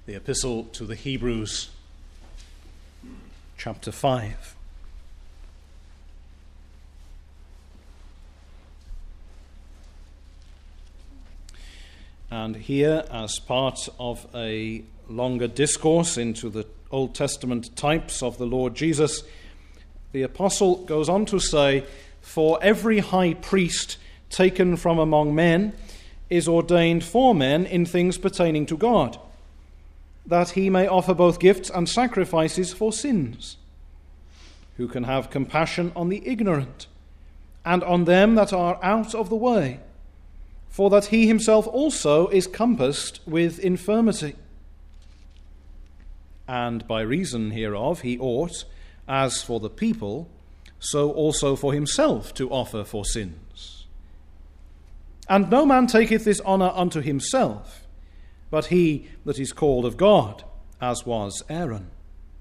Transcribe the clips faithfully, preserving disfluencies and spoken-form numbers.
the Epistle to the Hebrews, chapter five. And here, as part of a longer discourse into the Old Testament types of the Lord Jesus, the apostle goes on to say, "For every high priest taken from among men is ordained for men in things pertaining to God, that he may offer both gifts and sacrifices for sins, who can have compassion on the ignorant and on them that are out of the way, for that he himself also is compassed with infirmity. And by reason hereof he ought, as for the people, so also for himself to offer for sins. And no man taketh this honour unto himself, but he that is called of God, as was Aaron.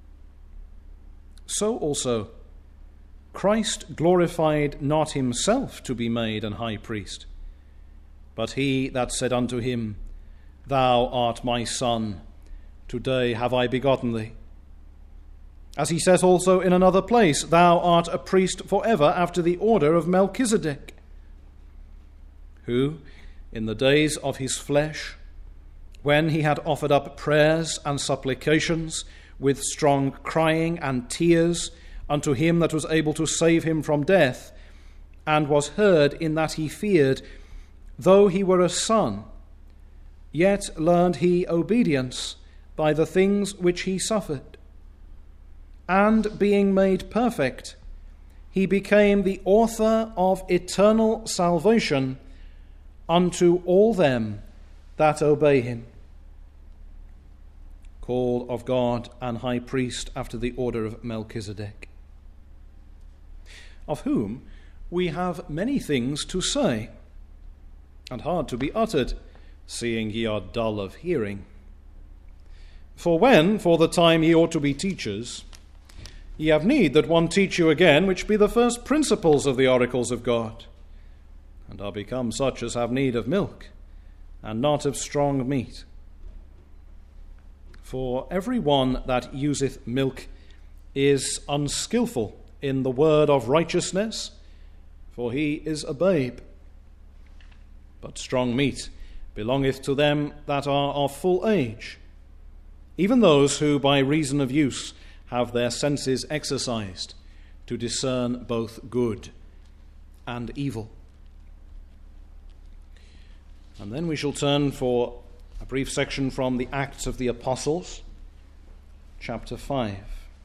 So also Christ glorified not himself to be made an high priest, but he that said unto him, Thou art my Son, today have I begotten thee. As he says also in another place, Thou art a priest for ever after the order of Melchizedek, who, in the days of his flesh, when he had offered up prayers and supplications with strong crying and tears unto him that was able to save him from death, and was heard in that he feared, though he were a son, yet learned he obedience by the things which he suffered. And being made perfect, he became the author of eternal salvation unto all them that obey him, called of God and high priest after the order of Melchizedek, of whom we have many things to say, and hard to be uttered, seeing ye are dull of hearing. For when, for the time, ye ought to be teachers, ye have need that one teach you again, which be the first principles of the oracles of God, and are become such as have need of milk, and not of strong meat. For every one that useth milk is unskillful in the word of righteousness, for he is a babe. But strong meat belongeth to them that are of full age, even those who by reason of use have their senses exercised to discern both good and evil." And then we shall turn for a brief section from the Acts of the Apostles, chapter five.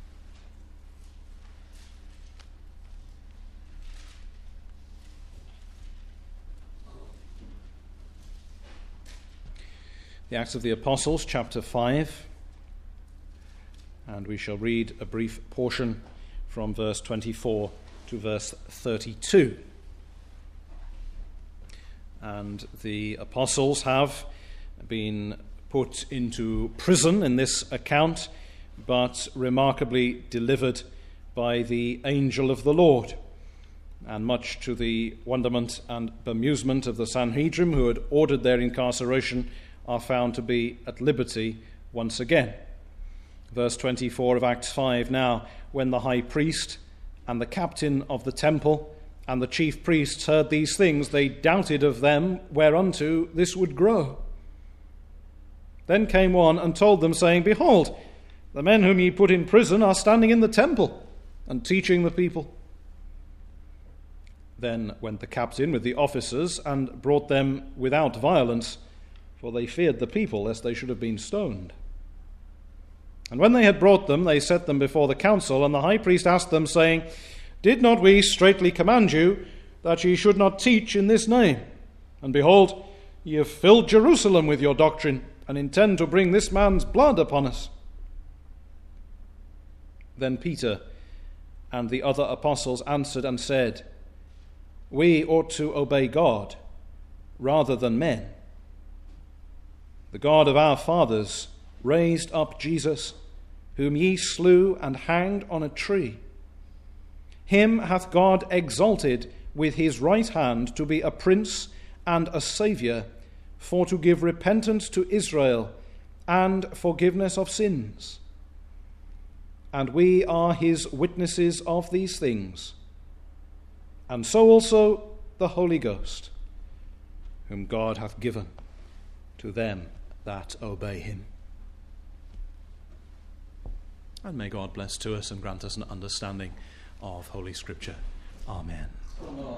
The Acts of the Apostles, chapter five, and we shall read a brief portion from verse twenty-four to verse thirty-two. And the apostles have been put into prison in this account, but remarkably delivered by the angel of the Lord, and much to the wonderment and bemusement of the Sanhedrim, who had ordered their incarceration, are found to be at liberty once again. Verse twenty-four of Acts five, "Now, when the high priest and the captain of the temple and the chief priests heard these things, they doubted of them whereunto this would grow. Then came one and told them, saying, Behold, the men whom ye put in prison are standing in the temple and teaching the people. Then went the captain with the officers and brought them without violence, for they feared the people, lest they should have been stoned. And when they had brought them, they set them before the council, and the high priest asked them, saying, Did not we straitly command you that ye should not teach in this name? And behold, ye have filled Jerusalem with your doctrine, and intend to bring this man's blood upon us. Then Peter and the other apostles answered and said, We ought to obey God rather than men. The God of our fathers raised up Jesus, whom ye slew and hanged on a tree. Him hath God exalted with his right hand to be a prince and a saviour, for to give repentance to Israel and forgiveness of sins. And we are his witnesses of these things, and so also the Holy Ghost, whom God hath given to them that obey him. And may God bless to us and grant us an understanding of Holy Scripture. Amen. Amen.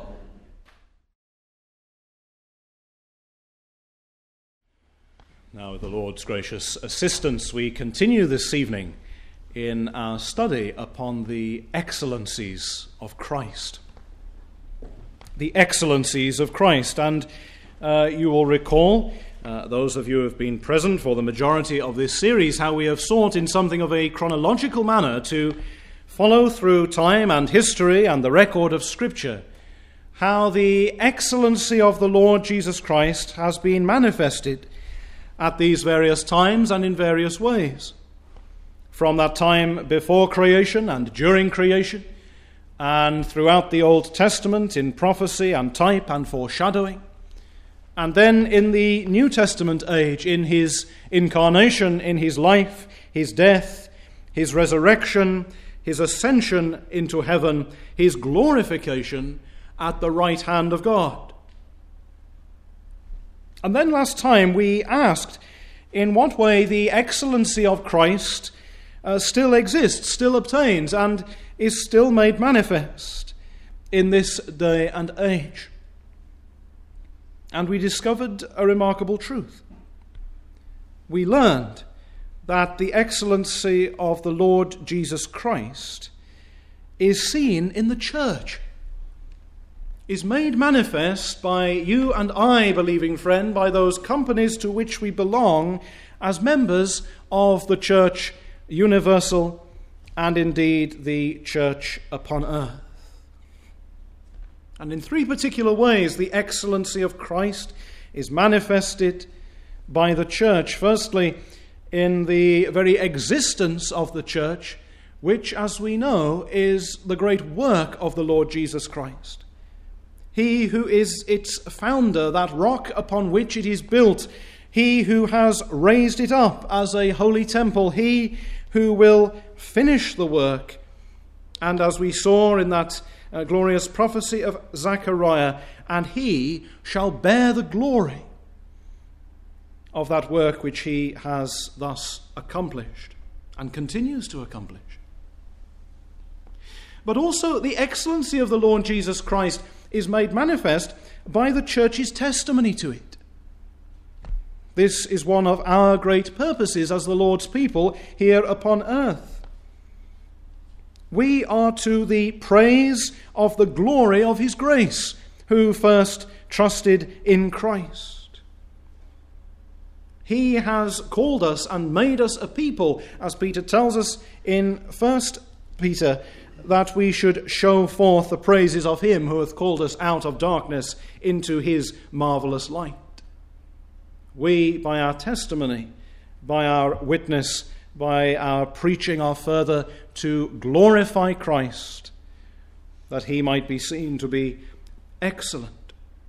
Now, with the Lord's gracious assistance, we continue this evening in our study upon the excellencies of Christ. The excellencies of Christ. And uh, you will recall, uh, those of you who have been present for the majority of this series, how we have sought in something of a chronological manner to follow through time and history and the record of Scripture how the excellency of the Lord Jesus Christ has been manifested at these various times and in various ways. From that time before creation and during creation, and throughout the Old Testament in prophecy and type and foreshadowing, and then in the New Testament age in his incarnation, in his life, his death, his resurrection, his ascension into heaven, his glorification at the right hand of God. And then last time we asked in what way the excellency of Christ uh, still exists, still obtains, and is still made manifest in this day and age. And we discovered a remarkable truth. We learned that the excellency of the Lord Jesus Christ is seen in the church, is made manifest by you and I, believing friend, by those companies to which we belong as members of the church universal and indeed the church upon earth. And in three particular ways the excellency of Christ is manifested by the church. Firstly, in the very existence of the church, which, as we know, is the great work of the Lord Jesus Christ. He who is its founder, that rock upon which it is built, he who has raised it up as a holy temple, he who will finish the work. And as we saw in that uh, glorious prophecy of Zechariah, and he shall bear the glory of that work which he has thus accomplished and continues to accomplish. But also the excellency of the Lord Jesus Christ is made manifest by the church's testimony to it. This is one of our great purposes as the Lord's people here upon earth. We are to the praise of the glory of his grace, who first trusted in Christ. He has called us and made us a people, as Peter tells us in First Peter, that we should show forth the praises of him who hath called us out of darkness into his marvelous light. We, by our testimony, by our witness, by our preaching, are further to glorify Christ, that he might be seen to be excellent.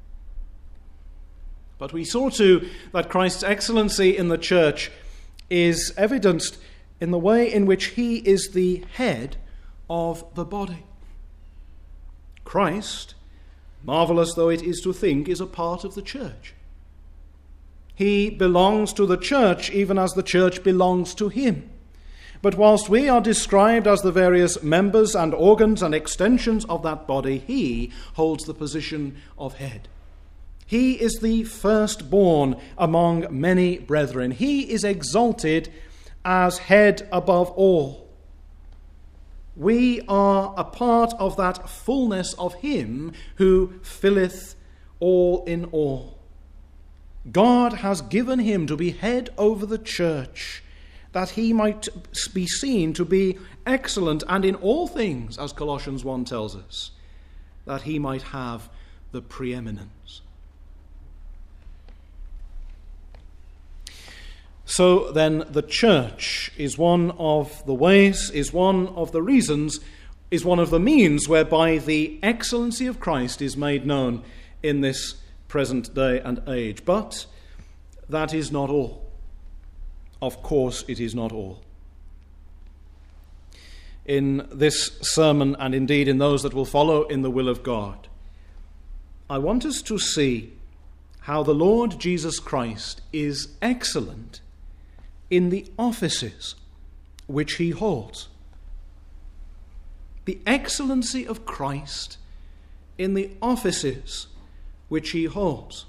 But we saw too that Christ's excellency in the church is evidenced in the way in which he is the head of the body. Christ, marvelous though it is to think, is a part of the church. He belongs to the church even as the church belongs to him. But whilst we are described as the various members and organs and extensions of that body, he holds the position of head. He is the firstborn among many brethren. He is exalted as head above all. We are a part of that fullness of him who filleth all in all. God has given him to be head over the church, that he might be seen to be excellent and in all things, as Colossians one tells us, that he might have the preeminence. So then the church is one of the ways, is one of the reasons, is one of the means whereby the excellency of Christ is made known in this present day and age. But that is not all. of course it is not all. In this sermon, and indeed in those that will follow in the will of God, I want us to see how the Lord Jesus Christ is excellent in the offices which he holds. The excellency of Christ in the offices which he holds.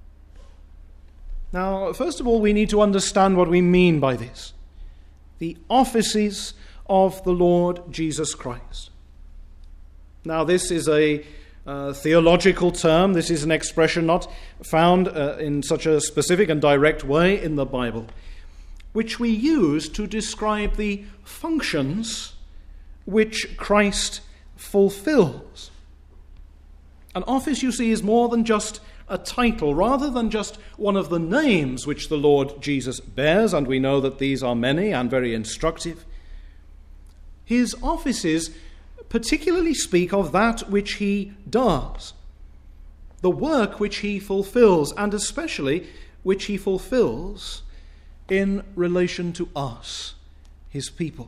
Now, first of all, we need to understand what we mean by this. The offices of the Lord Jesus Christ. Now, this is a uh, theological term. This is an expression not found uh, in such a specific and direct way in the Bible, which we use to describe the functions which Christ fulfills. An office, you see, is more than just a title, rather than just one of the names which the Lord Jesus bears, and we know that these are many and very instructive. His offices particularly speak of that which he does, the work which he fulfills, and especially which he fulfills in relation to us, his people.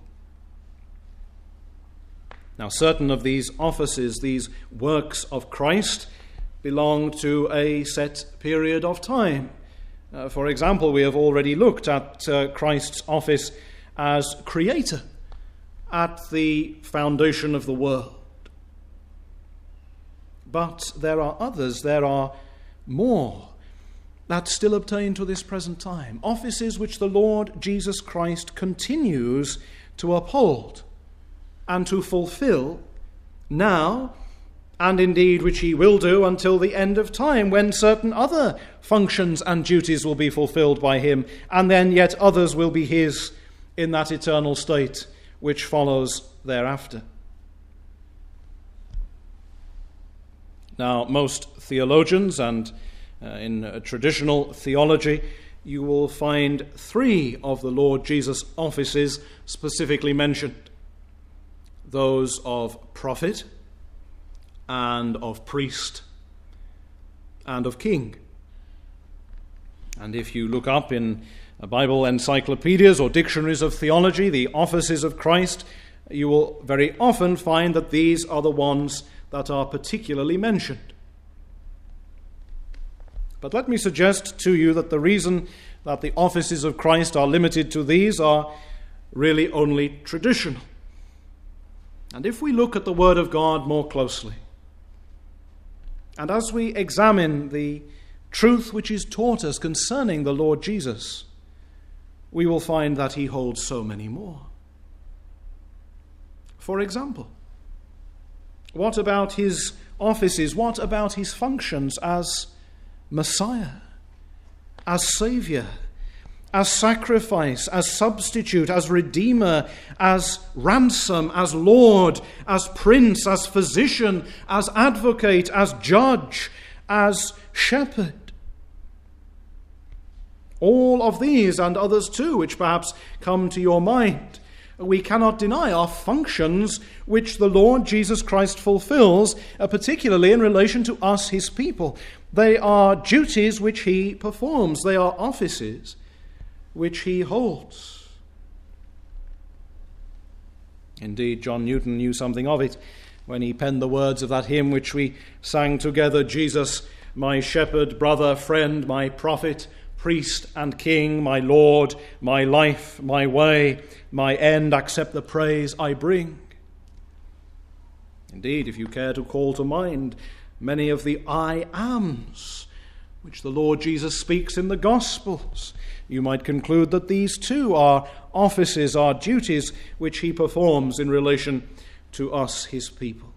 Now, certain of these offices, these works of Christ, belong to a set period of time. Uh, for example, we have already looked at uh, Christ's office as creator at the foundation of the world. But there are others, there are more that still obtain to this present time. Offices which the Lord Jesus Christ continues to uphold and to fulfill now, and indeed which he will do until the end of time, when certain other functions and duties will be fulfilled by him, and then yet others will be his in that eternal state which follows thereafter. Now, most theologians and uh, in uh, traditional theology, you will find three of the Lord Jesus' offices specifically mentioned: those of prophet, and of priest, and of king. And if you look up in Bible encyclopedias or dictionaries of theology the offices of Christ, you will very often find that these are the ones that are particularly mentioned. But let me suggest to you that the reason that the offices of Christ are limited to these are really only traditional. And if we look at the Word of God more closely, and as we examine the truth which is taught us concerning the Lord Jesus, we will find that he holds so many more. For example, what about his offices? What about his functions as Messiah, as Saviour, as sacrifice, as substitute, as Redeemer, as ransom, as Lord, as Prince, as Physician, as Advocate, as Judge, as Shepherd? All of these and others too, which perhaps come to your mind, we cannot deny are functions which the Lord Jesus Christ fulfills, uh, particularly in relation to us, his people. They are duties which he performs. They are offices which he holds. Indeed, John Newton knew something of it when he penned the words of that hymn which we sang together: Jesus, my shepherd, brother, friend, my prophet, priest and king, my Lord, my life, my way, my end, accept the praise I bring. Indeed, if you care to call to mind many of the I ams which the Lord Jesus speaks in the Gospels, you might conclude that these too are offices, are duties which he performs in relation to us, his people.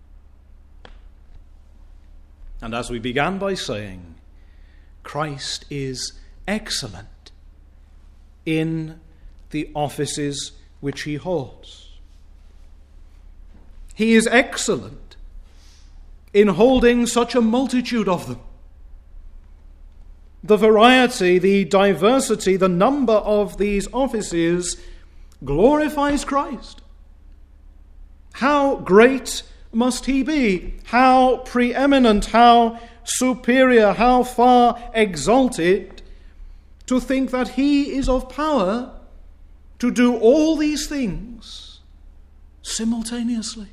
And as we began by saying, Christ is excellent in the offices which he holds. He is excellent in holding such a multitude of them. The variety, the diversity, the number of these offices glorifies Christ. How great must he be? How preeminent, how superior, how far exalted to think that he is of power to do all these things simultaneously.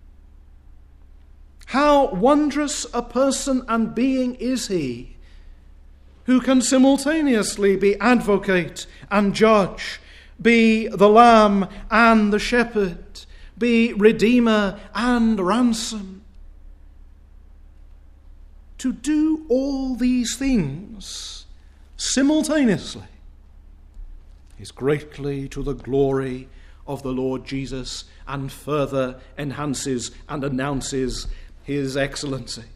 How wondrous a person and being is he who can simultaneously be advocate and judge, be the lamb and the shepherd, be redeemer and ransom. To do all these things simultaneously is greatly to the glory of the Lord Jesus and further enhances and announces his excellency.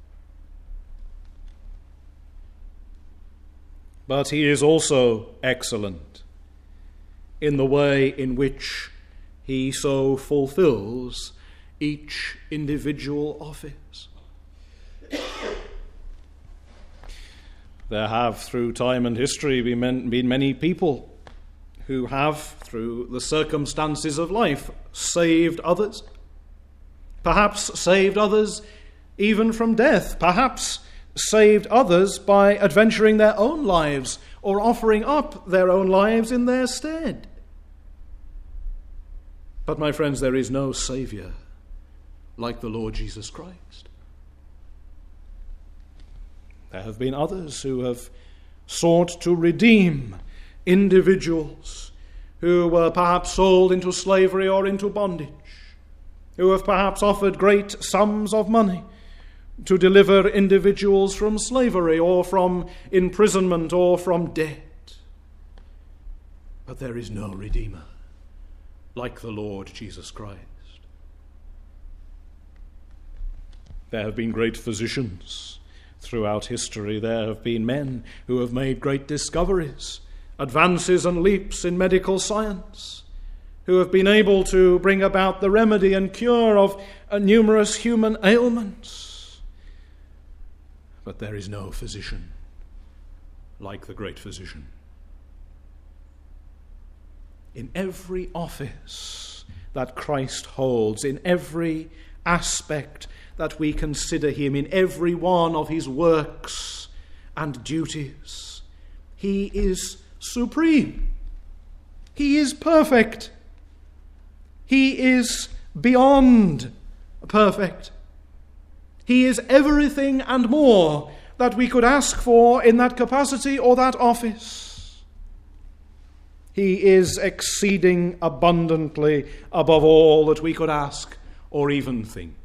But he is also excellent in the way in which he so fulfills each individual office. There have, through time and history, been many people who have, through the circumstances of life, saved others. Perhaps saved others even from death. Perhaps saved others by adventuring their own lives or offering up their own lives in their stead. But, my friends, there is no Saviour like the Lord Jesus Christ. There have been others who have sought to redeem individuals who were perhaps sold into slavery or into bondage, who have perhaps offered great sums of money to deliver individuals from slavery or from imprisonment or from debt. But there is no Redeemer like the Lord Jesus Christ. There have been great physicians throughout history. There have been men who have made great discoveries, advances and leaps in medical science, who have been able to bring about the remedy and cure of uh, numerous human ailments. But there is no physician like the great physician. In every office that Christ holds, in every aspect that we consider him, in every one of his works and duties, he is supreme. He is perfect. He is beyond perfect. He is everything and more that we could ask for in that capacity or that office. He is exceeding abundantly above all that we could ask or even think.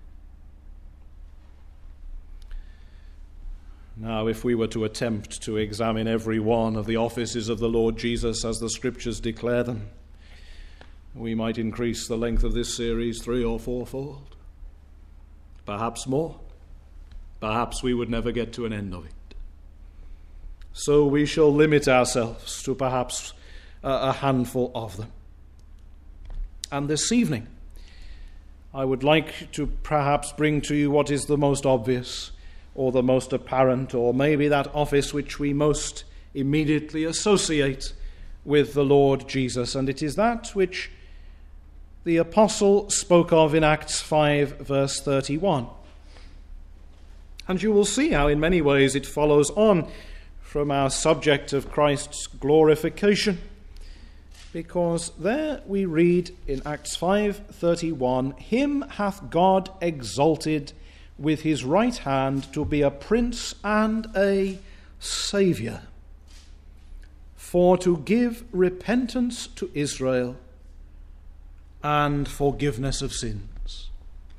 Now, if we were to attempt to examine every one of the offices of the Lord Jesus as the Scriptures declare them, we might increase the length of this series three or fourfold, perhaps more. Perhaps we would never get to an end of it. So we shall limit ourselves to perhaps a handful of them. And this evening, I would like to perhaps bring to you what is the most obvious or the most apparent, or maybe that office which we most immediately associate with the Lord Jesus. And it is that which the apostle spoke of in Acts five, verse thirty-one. And you will see how in many ways it follows on from our subject of Christ's glorification. Because there we read in Acts five thirty-one, "Him hath God exalted with his right hand to be a prince and a saviour, for to give repentance to Israel and forgiveness of sins."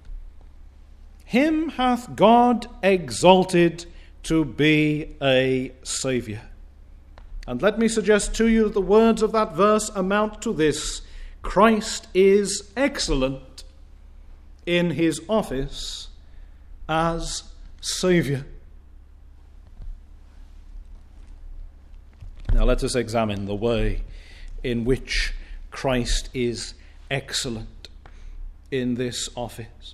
Him hath God exalted to be a saviour. And let me suggest to you that the words of that verse amount to this: Christ is excellent in his office as Saviour. Now let us examine the way in which Christ is excellent in this office.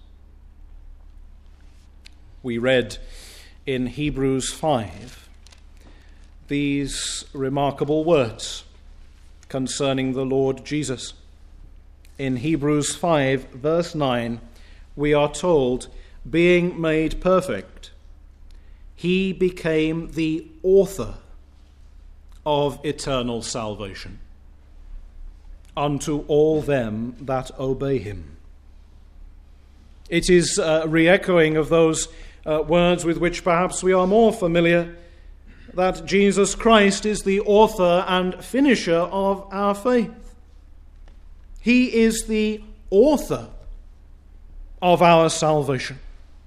We read in Hebrews five these remarkable words concerning the Lord Jesus. In Hebrews five, verse nine, we are told, being made perfect, he became the author of eternal salvation unto all them that obey him. It is a re-echoing of those uh, words with which perhaps we are more familiar, that Jesus Christ is the author and finisher of our faith. He is the author of our salvation.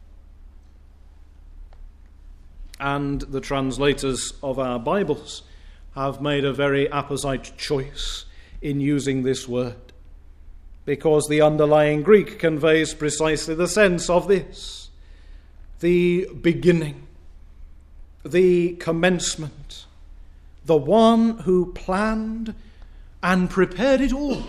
And the translators of our Bibles have made a very apposite choice in using this word, because the underlying Greek conveys precisely the sense of this: the beginning, the commencement, the one who planned and prepared it all.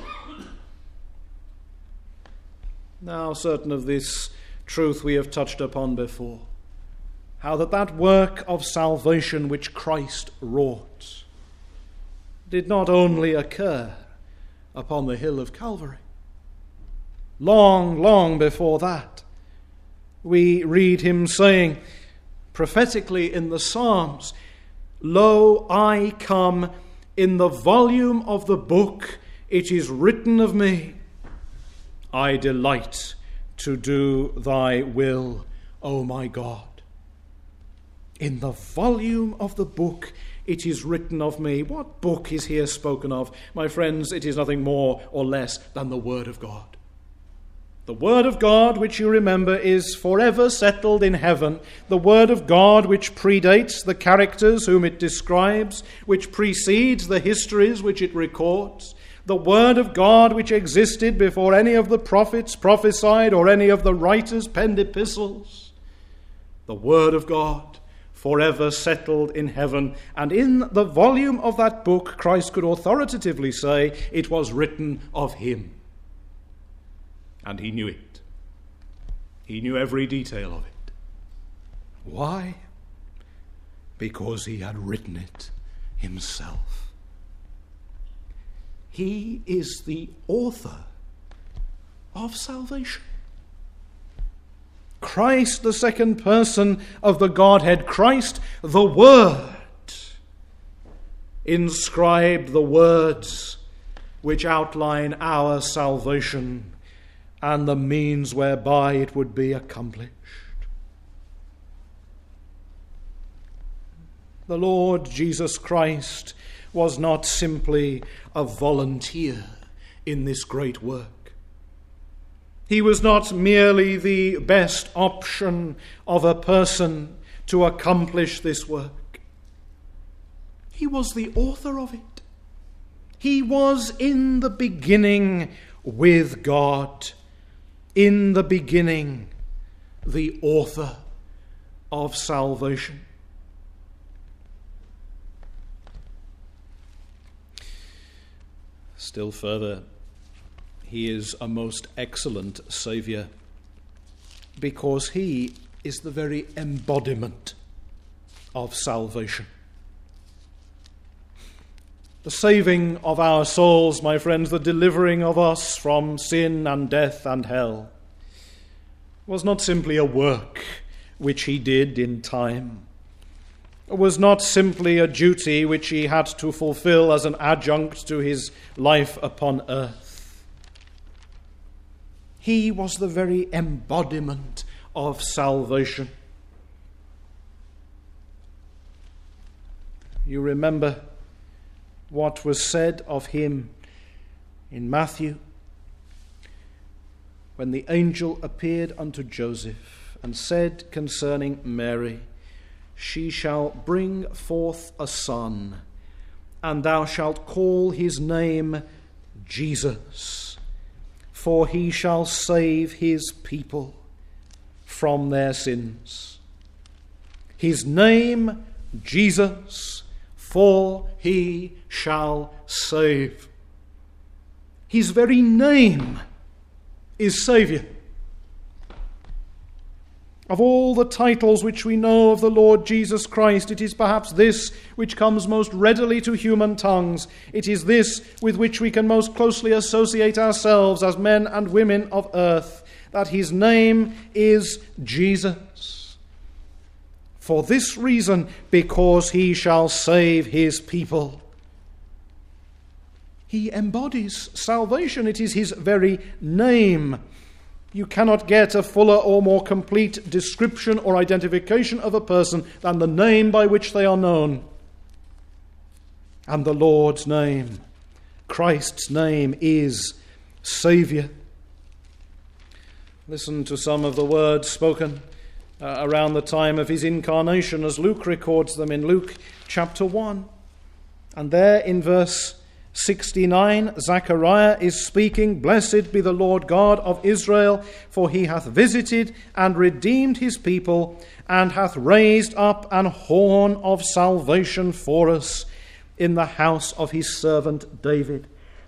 Now, certain of this truth we have touched upon before, how that that work of salvation which Christ wrought did not only occur upon the hill of Calvary. Long, long before that, we read him saying prophetically in the Psalms, "Lo, I come, in the volume of the book it is written of me, I delight to do thy will, O my God." In the volume of the book it is written of me. What book is here spoken of? My friends, it is nothing more or less than the Word of God. The Word of God, which you remember, is forever settled in heaven. The Word of God, which predates the characters whom it describes, which precedes the histories which it records. The Word of God, which existed before any of the prophets prophesied or any of the writers penned epistles. The Word of God, forever settled in heaven. And in the volume of that book, Christ could authoritatively say it was written of him. And he knew it. He knew every detail of it. Why? Because he had written it himself. He is the author of salvation. Christ, the second person of the Godhead, Christ, the Word, inscribed the words which outline our salvation and the means whereby it would be accomplished. The Lord Jesus Christ was not simply a volunteer in this great work. He was not merely the best option of a person to accomplish this work. He was the author of it. He was in the beginning with God. In the beginning, the author of salvation. Still further, he is a most excellent Saviour, because he is the very embodiment of salvation. The saving of our souls, my friends, the delivering of us from sin and death and hell, was not simply a work which he did in time. It was not simply a duty which he had to fulfill as an adjunct to his life upon earth. He was the very embodiment of salvation. You remember what was said of him in Matthew when the angel appeared unto Joseph and said concerning Mary, "She shall bring forth a son, and thou shalt call his name Jesus, for he shall save his people from their sins." His name, Jesus, for he shall save. His very name is Saviour. Of all the titles which we know of the Lord Jesus Christ, it is perhaps this which comes most readily to human tongues. It is this with which we can most closely associate ourselves as men and women of earth, that his name is Jesus. For this reason, because he shall save his people. He embodies salvation. It is his very name. You cannot get a fuller or more complete description or identification of a person than the name by which they are known. And the Lord's name, Christ's name, is Saviour. Listen to some of the words spoken uh, around the time of his incarnation as Luke records them in Luke chapter one. And there in verse sixty-nine, Zechariah is speaking, "Blessed be the Lord God of Israel, for he hath visited and redeemed his people, and hath raised up an horn of salvation for us in the house of his servant David."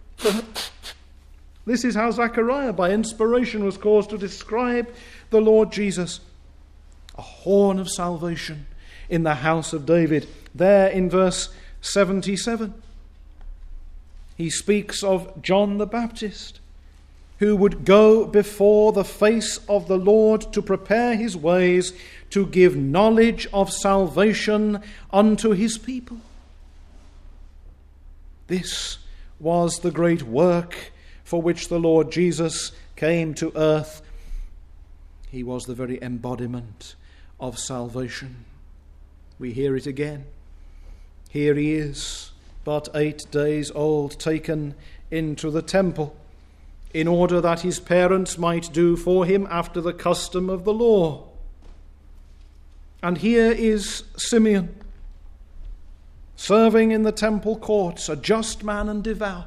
This is how Zechariah, by inspiration, was caused to describe the Lord Jesus. A horn of salvation in the house of David. There in verse seventy-seven, he speaks of John the Baptist, who would go before the face of the Lord to prepare his ways, to give knowledge of salvation unto his people. This was the great work for which the Lord Jesus came to earth. He was the very embodiment of salvation. We hear it again. Here he is, but eight days old, taken into the temple, in order that his parents might do for him after the custom of the law. And here is Simeon, serving in the temple courts, a just man and devout.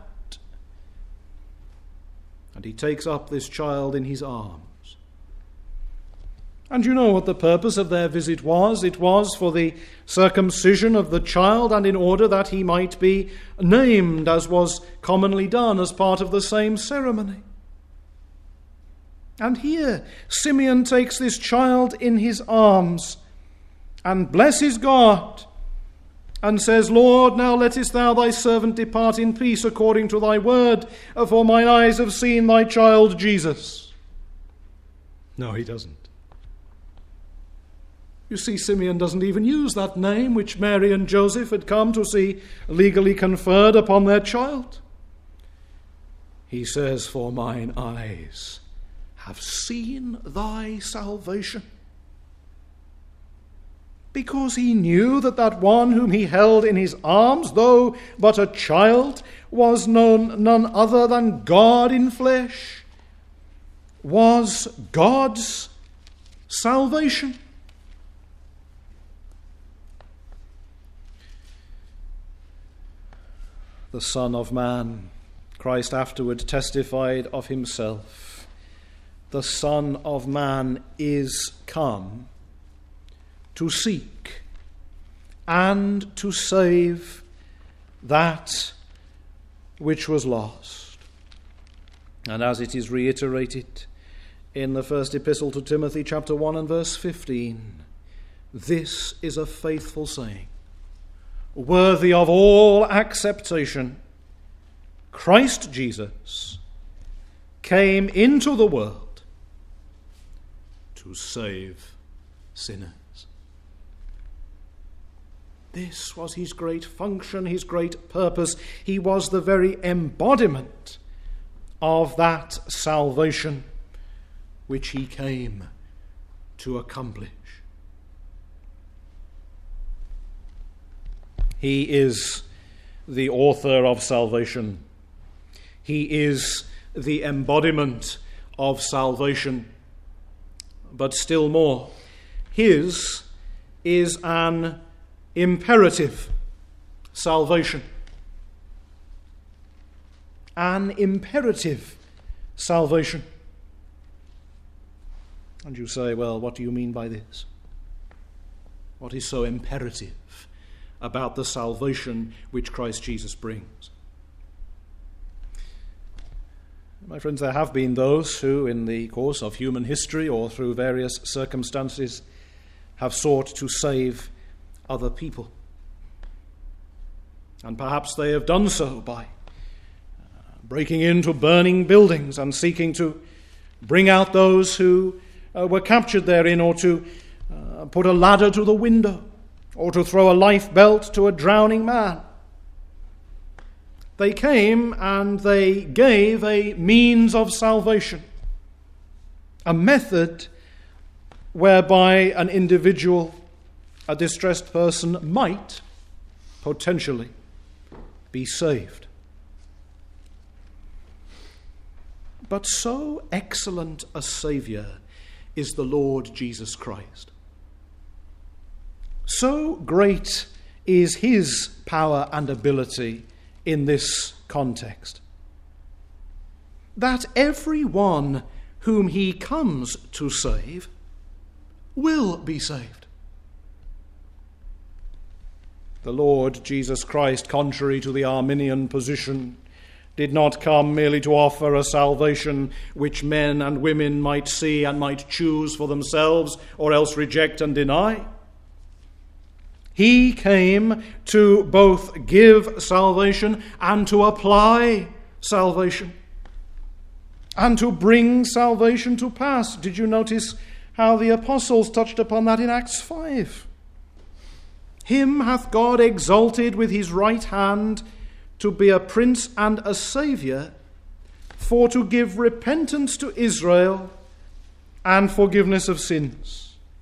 And he takes up this child in his arms. And you know what the purpose of their visit was. It was for the circumcision of the child, and in order that he might be named, as was commonly done as part of the same ceremony. And here, Simeon takes this child in his arms and blesses God, and says, "Lord, now lettest thou thy servant depart in peace according to thy word, for mine eyes have seen thy child Jesus." No, he doesn't. You see, Simeon doesn't even use that name which Mary and Joseph had come to see legally conferred upon their child. He says, "For mine eyes have seen thy salvation." Because he knew that that one whom he held in his arms, though but a child, was known none other than God in flesh, was God's salvation. The Son of Man, Christ afterward testified of himself, "The Son of Man is come to seek and to save that which was lost." And as it is reiterated in the first epistle to Timothy, chapter one and verse fifteen, this is a faithful saying, worthy of all acceptation. Christ Jesus came into the world to save sinners. This was his great function, his great purpose. He was the very embodiment of that salvation which he came to accomplish. He is the author of salvation. He is the embodiment of salvation. But still more, his is an imperative salvation. An imperative salvation. And you say, well, what do you mean by this? What is so imperative about the salvation which Christ Jesus brings? My friends, there have been those who, in the course of human history or through various circumstances, have sought to save other people. And perhaps they have done so by breaking into burning buildings and seeking to bring out those who uh, were captured therein, or to uh, put a ladder to the window or to throw a life belt to a drowning man. They came and they gave a means of salvation, a method whereby an individual, a distressed person, might potentially be saved. But so excellent a Saviour is the Lord Jesus Christ. So great is his power and ability in this context, that everyone whom he comes to save will be saved. The Lord Jesus Christ, contrary to the Arminian position, did not come merely to offer a salvation which men and women might see and might choose for themselves or else reject and deny. He came to both give salvation and to apply salvation and to bring salvation to pass. Did you notice how the apostles touched upon that in Acts five? Him hath God exalted with his right hand to be a prince and a saviour, for to give repentance to Israel and forgiveness of sins.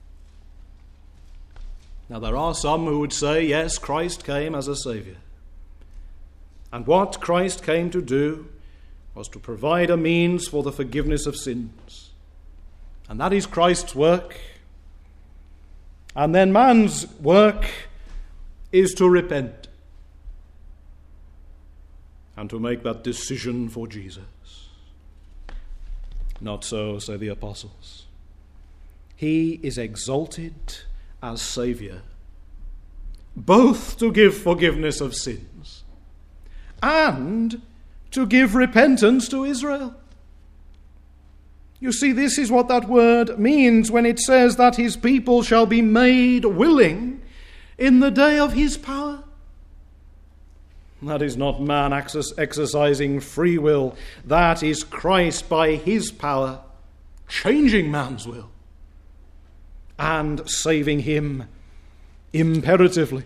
Now there are some who would say, yes, Christ came as a saviour. And what Christ came to do was to provide a means for the forgiveness of sins. And that is Christ's work. And then man's work is to repent and to make that decision for Jesus. Not so, say the apostles. He is exalted as Saviour, both to give forgiveness of sins and to give repentance to Israel. You see, this is what that word means when it says that his people shall be made willing in the day of his power. That is not man exercising free will. That is Christ by his power changing man's will and saving him imperatively.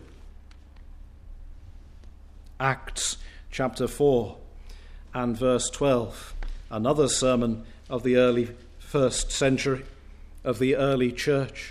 Acts chapter four and verse twelve, another sermon of the early first century, of the early church.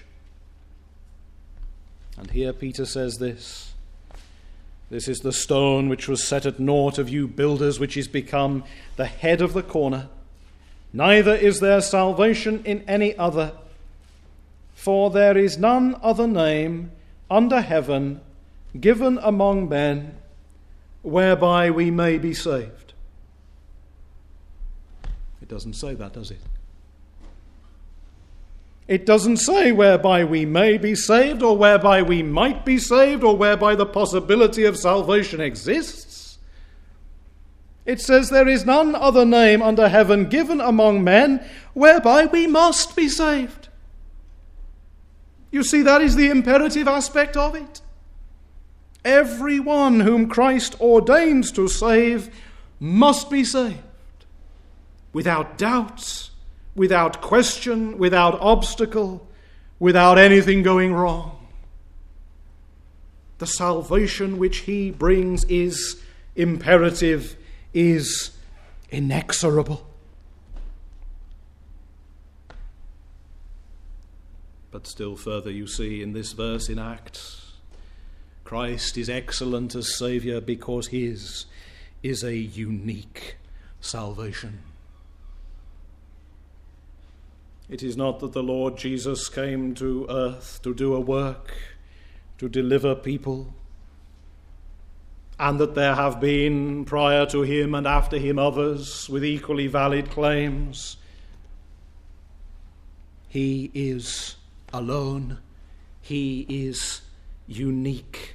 And here Peter says this: this is the stone which was set at naught of you builders, which is become the head of the corner. Neither is there salvation in any other, for there is none other name under heaven given among men whereby we may be saved. It doesn't say that, does it? It doesn't say whereby we may be saved, or whereby we might be saved, or whereby the possibility of salvation exists. It says there is none other name under heaven given among men whereby we must be saved. You see, that is the imperative aspect of it. Everyone whom Christ ordains to save must be saved, without doubt, without question, without obstacle, without anything going wrong. The salvation which he brings is imperative, is inexorable. But still further, you see in this verse in Acts, Christ is excellent as Saviour because his is a unique salvation. It is not that the Lord Jesus came to earth to do a work, to deliver people, and that there have been prior to him and after him others with equally valid claims. He is alone. He is unique.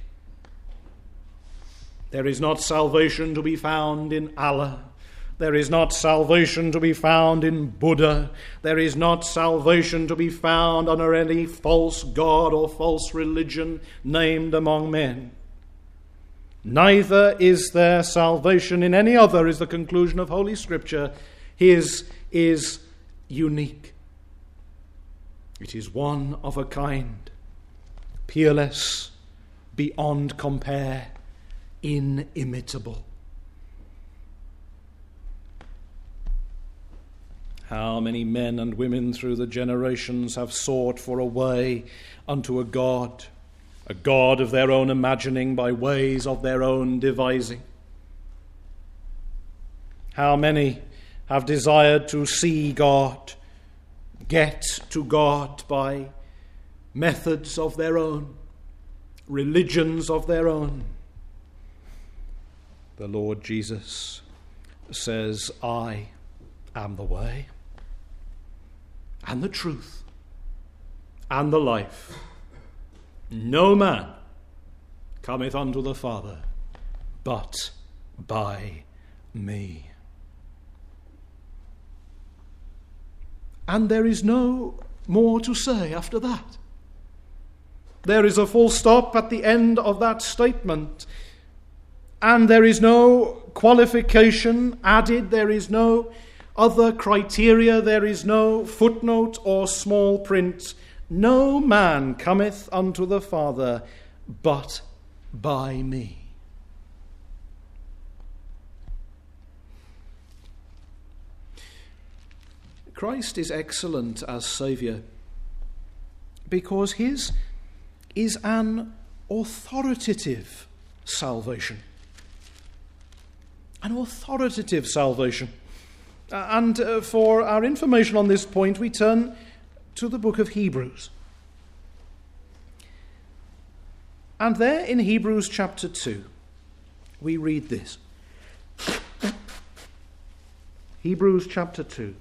There is not salvation to be found in Allah. There is not salvation to be found in Buddha. There is not salvation to be found under any false god or false religion named among men. Neither is there salvation in any other, is the conclusion of Holy Scripture. His is unique. It is one of a kind, peerless, beyond compare, inimitable. How many men and women through the generations have sought for a way unto a God, a God of their own imagining by ways of their own devising. How many have desired to see God, get to God by methods of their own, religions of their own. The Lord Jesus says, I am the way, and the truth, and the life. No man cometh unto the Father but by me. And there is no more to say after that. There is a full stop at the end of that statement. And there is no qualification added. There is no other criteria. There is no footnote or small print. No man cometh unto the Father but by me. Christ is excellent as Saviour because his is an authoritative salvation. An authoritative salvation. And uh, for our information on this point, we turn to the book of Hebrews. And there in Hebrews chapter two, we read this. Hebrews chapter two.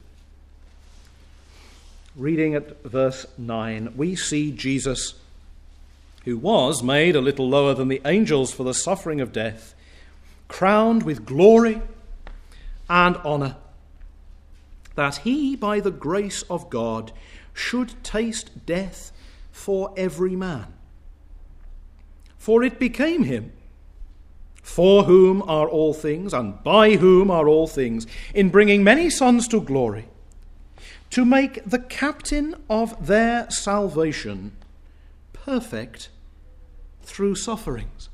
Reading at verse nine, we see Jesus, who was made a little lower than the angels for the suffering of death, crowned with glory and honour, that he, by the grace of God, should taste death for every man. For it became him, for whom are all things, and by whom are all things, in bringing many sons to glory, to make the captain of their salvation perfect through sufferings.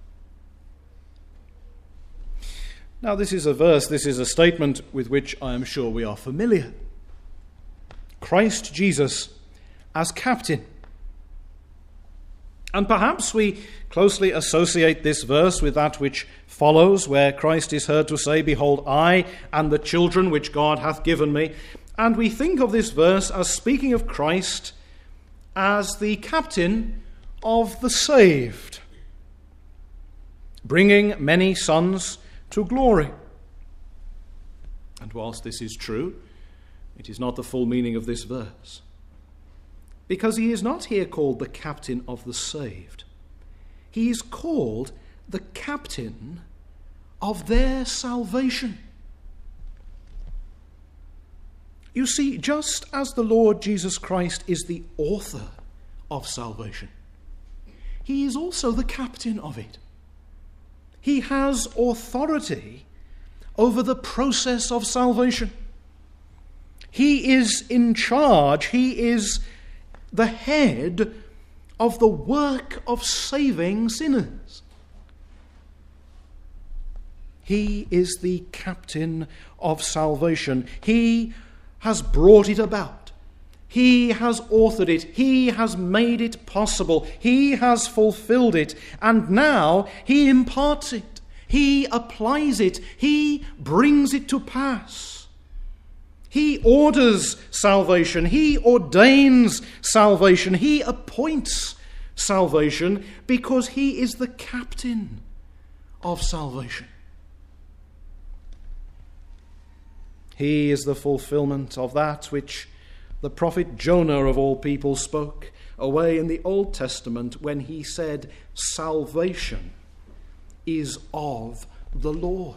Now, this is a verse, this is a statement with which I am sure we are familiar. Christ Jesus as captain. And perhaps we closely associate this verse with that which follows, where Christ is heard to say, Behold, I and the children which God hath given me. And we think of this verse as speaking of Christ as the captain of the saved, bringing many sons to glory. And whilst this is true, it is not the full meaning of this verse, because he is not here called the captain of the saved. He is called the captain of their salvation. You see, just as the Lord Jesus Christ is the author of salvation, he is also the captain of it. He has authority over the process of salvation. He is in charge. He is the head of the work of saving sinners. He is the captain of salvation. He has brought it about. He has authored it. He has made it possible. He has fulfilled it. And now he imparts it. He applies it. He brings it to pass. He orders salvation. He ordains salvation. He appoints salvation because he is the captain of salvation. He is the fulfillment of that which the prophet Jonah of all people spoke away in the Old Testament when he said, Salvation is of the Lord.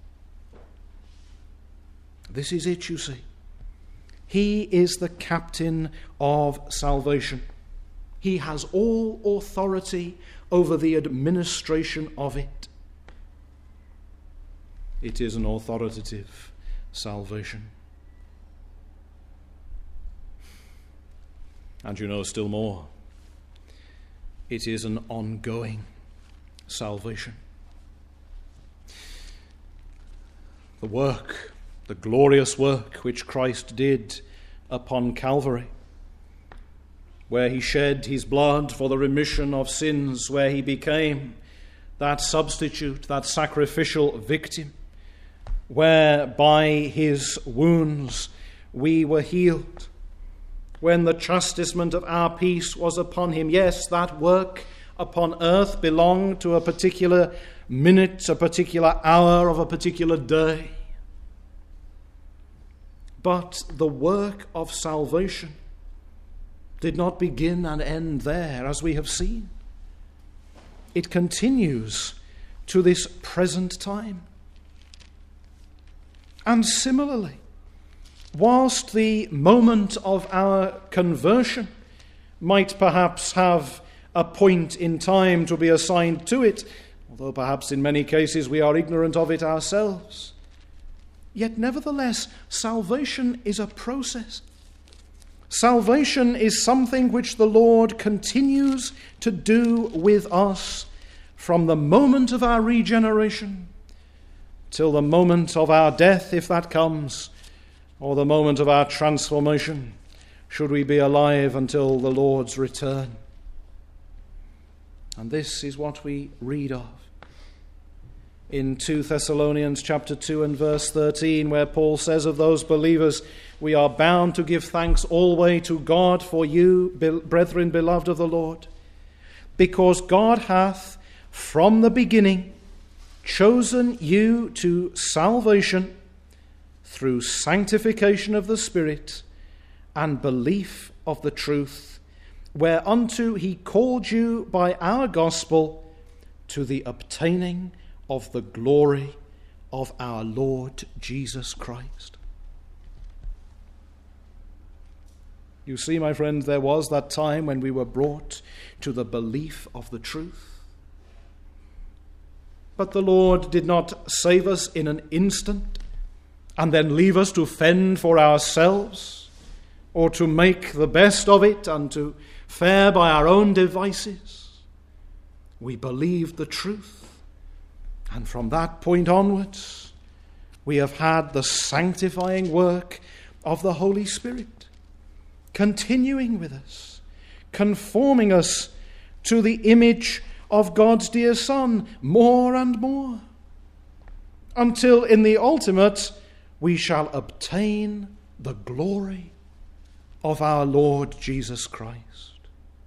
This is it, you see. He is the captain of salvation. He has all authority over the administration of it. It is an authoritative salvation. And you know still more. It is an ongoing salvation. The work, the glorious work which Christ did upon Calvary, where he shed his blood for the remission of sins, where he became that substitute, that sacrificial victim, where by his wounds we were healed, when the chastisement of our peace was upon him. Yes, that work upon earth belonged to a particular minute, a particular hour of a particular day. But the work of salvation did not begin and end there, as we have seen. It continues to this present time. And similarly, whilst the moment of our conversion might perhaps have a point in time to be assigned to it, although perhaps in many cases we are ignorant of it ourselves, yet nevertheless, salvation is a process. Salvation is something which the Lord continues to do with us from the moment of our regeneration till the moment of our death, if that comes, or the moment of our transformation, should we be alive until the Lord's return. And this is what we read of in Second Thessalonians chapter two and verse thirteen, where Paul says of those believers, "We are bound to give thanks always to God for you, brethren beloved of the Lord, because God hath from the beginning chosen you to salvation through sanctification of the Spirit and belief of the truth, whereunto he called you by our gospel to the obtaining of the glory of our Lord Jesus Christ." You see, my friends, there was that time when we were brought to the belief of the truth. But the Lord did not save us in an instant and then leave us to fend for ourselves or to make the best of it and to fare by our own devices. We believed the truth. And from that point onwards, we have had the sanctifying work of the Holy Spirit, continuing with us, conforming us to the image of God's dear Son more and more, until in the ultimate we shall obtain the glory of our Lord Jesus Christ.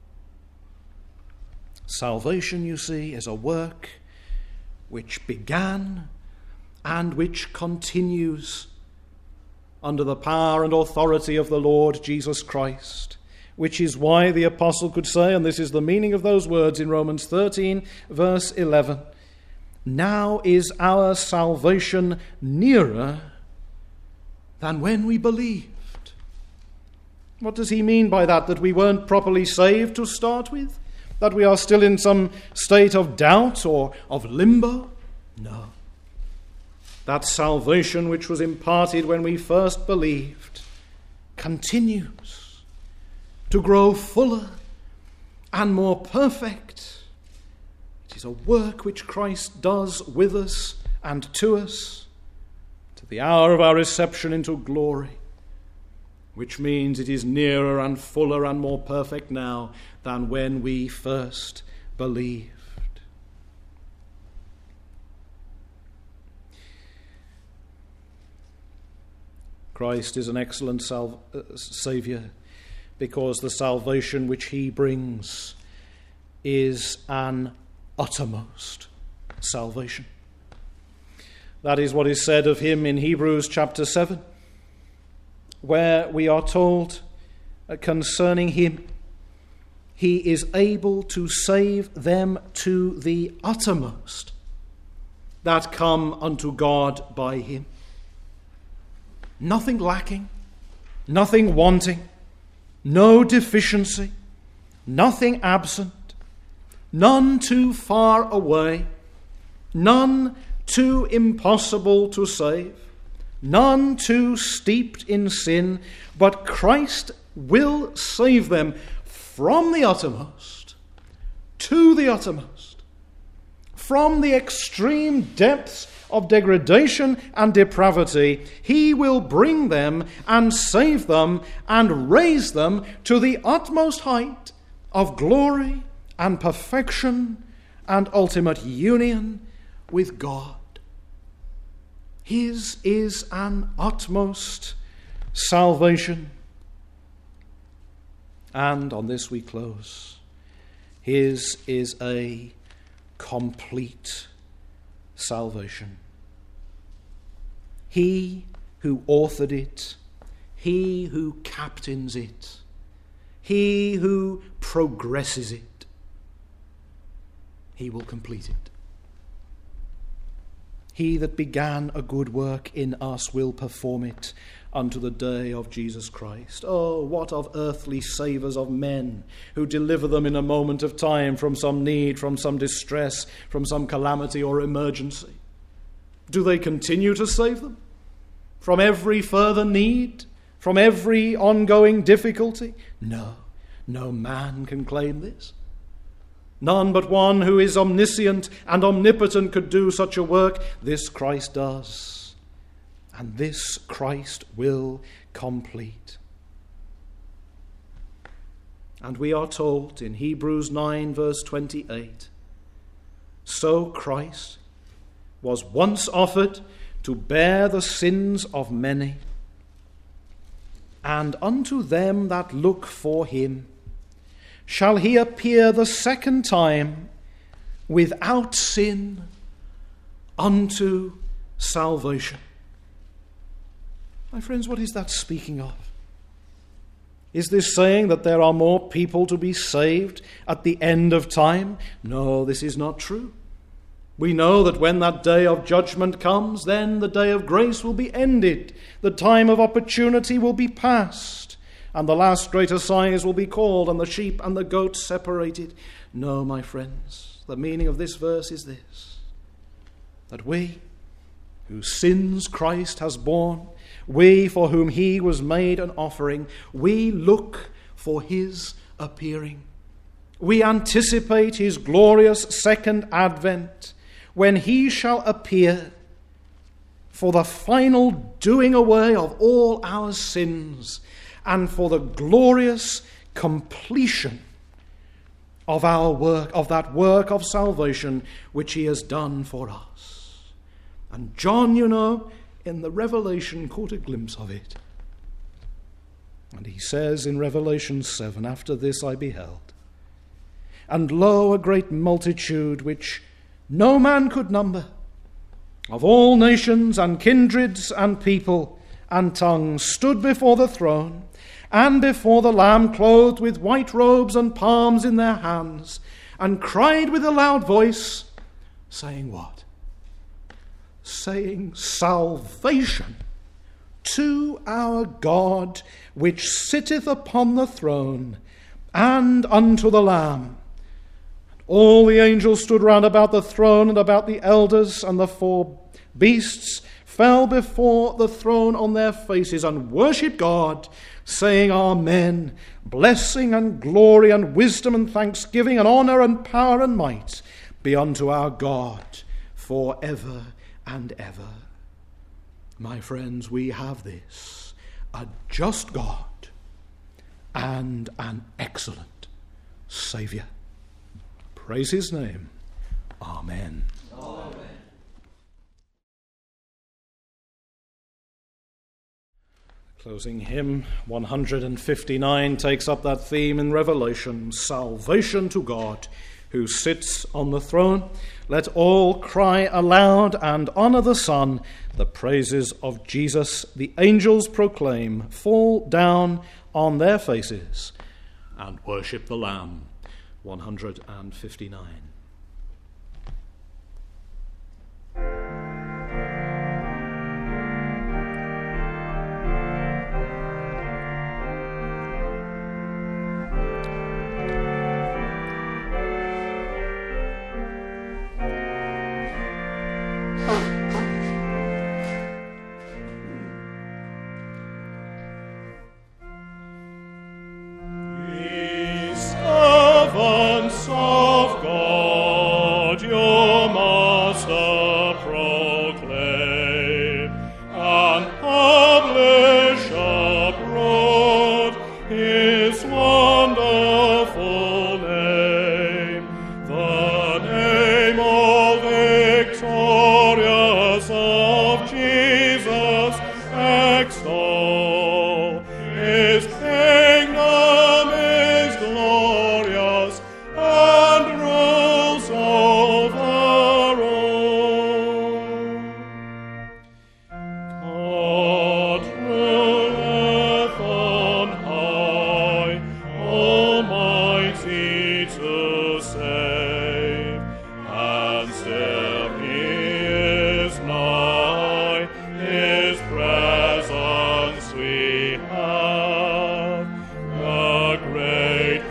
Salvation, you see, is a work which began and which continues under the power and authority of the Lord Jesus Christ, which is why the apostle could say, and this is the meaning of those words in Romans thirteen, verse eleven, "Now is our salvation nearer than when we believed." What does he mean by that? That we weren't properly saved to start with? That we are still in some state of doubt or of limbo? No. That salvation which was imparted when we first believed continues to grow fuller and more perfect. It is a work which Christ does with us and to us to the hour of our reception into glory, which means it is nearer and fuller and more perfect now than when we first believed. Christ is an excellent sal- uh, Saviour because the salvation which he brings is an uttermost salvation. That is what is said of him in Hebrews chapter seven, where we are told uh, concerning him, he is able to save them to the uttermost that come unto God by him. Nothing lacking, nothing wanting, no deficiency, nothing absent, none too far away, none too impossible to save, none too steeped in sin, but Christ will save them from the uttermost to the uttermost, from the extreme depths of degradation and depravity. He will bring them and save them and raise them to the utmost height of glory and perfection and ultimate union with God. His is an utmost salvation. And on this we close. His is a complete salvation. He who authored it, he who captains it, he who progresses it, he will complete it. He that began a good work in us will perform it unto the day of Jesus Christ. Oh, what of earthly savours of men who deliver them in a moment of time from some need, from some distress, from some calamity or emergency? Do they continue to save them from every further need, from every ongoing difficulty? No, no man can claim this. None but one who is omniscient and omnipotent could do such a work. This Christ does. And this Christ will complete. And we are told in Hebrews nine verse twenty-eight, so Christ was once offered to bear the sins of many, and unto them that look for him shall he appear the second time without sin unto salvation. My friends, what is that speaking of? Is this saying that there are more people to be saved at the end of time? No, this is not true. We know that when that day of judgment comes, then the day of grace will be ended. The time of opportunity will be past, and the last great assize will be called, and the sheep and the goats separated. No, my friends, the meaning of this verse is this, that we, whose sins Christ has borne, we for whom he was made an offering, we look for his appearing. We anticipate his glorious second advent, when he shall appear for the final doing away of all our sins and for the glorious completion of our work, of that work of salvation which he has done for us. And John, you know, in the Revelation caught a glimpse of it. And he says in Revelation seven, after this I beheld, and lo, a great multitude which no man could number, of all nations and kindreds and people and tongues, stood before the throne and before the Lamb, clothed with white robes and palms in their hands, and cried with a loud voice, saying what? Saying, salvation to our God, which sitteth upon the throne, and unto the Lamb. All the angels stood round about the throne, and about the elders, and the four beasts fell before the throne on their faces, and worshipped God, saying, Amen. Blessing and glory and wisdom and thanksgiving and honour and power and might be unto our God for ever and ever. My friends, we have this, a just God and an excellent Saviour. Praise his name. Amen. Amen. Closing hymn one hundred fifty-nine takes up that theme in Revelation, salvation to God who sits on the throne. Let all cry aloud and honour the Son. The praises of Jesus the angels proclaim, fall down on their faces and worship the Lamb. one hundred fifty-nine. Jesus extol. His kingdom is glorious and rules over all. God ruleth on high, almighty to save, and still he is nigh, his presence we have. The great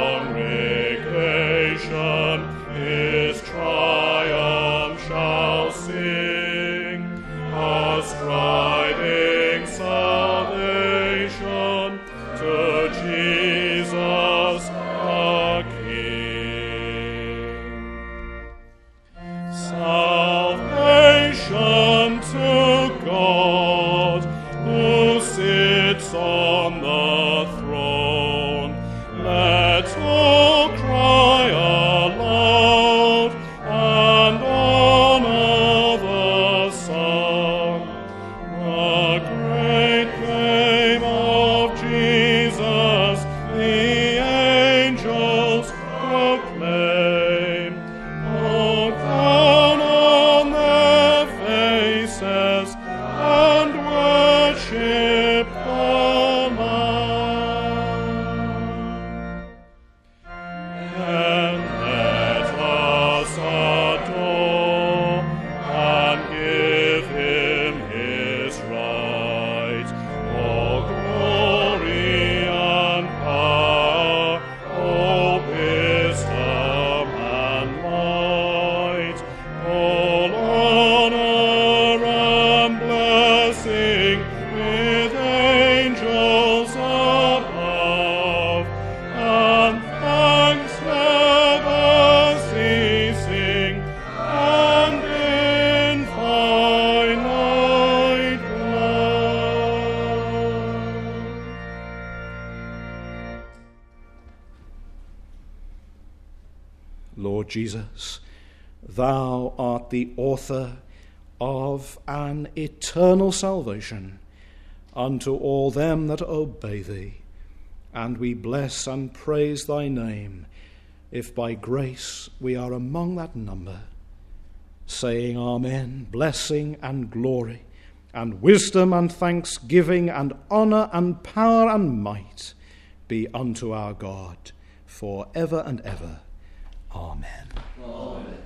congregation his triumph shall sing, ascribing salvation to Jesus the King. Salvation to God, who sits on the throne. Let all cry aloud and honor the Son. The great name of Jesus the angels proclaim. Fall down on their faces and worship the Lamb. And let us adore and give him his right. All glory and power, all wisdom and might, all honor and blessing with angels above, and thanks never ceasing and infinite love. Lord Jesus, thou art the author of an eternal salvation unto all them that obey thee, and we bless and praise thy name, if by grace we are among that number, saying Amen, blessing and glory, and wisdom and thanksgiving, and honour and power and might be unto our God for ever and ever. Amen. Amen.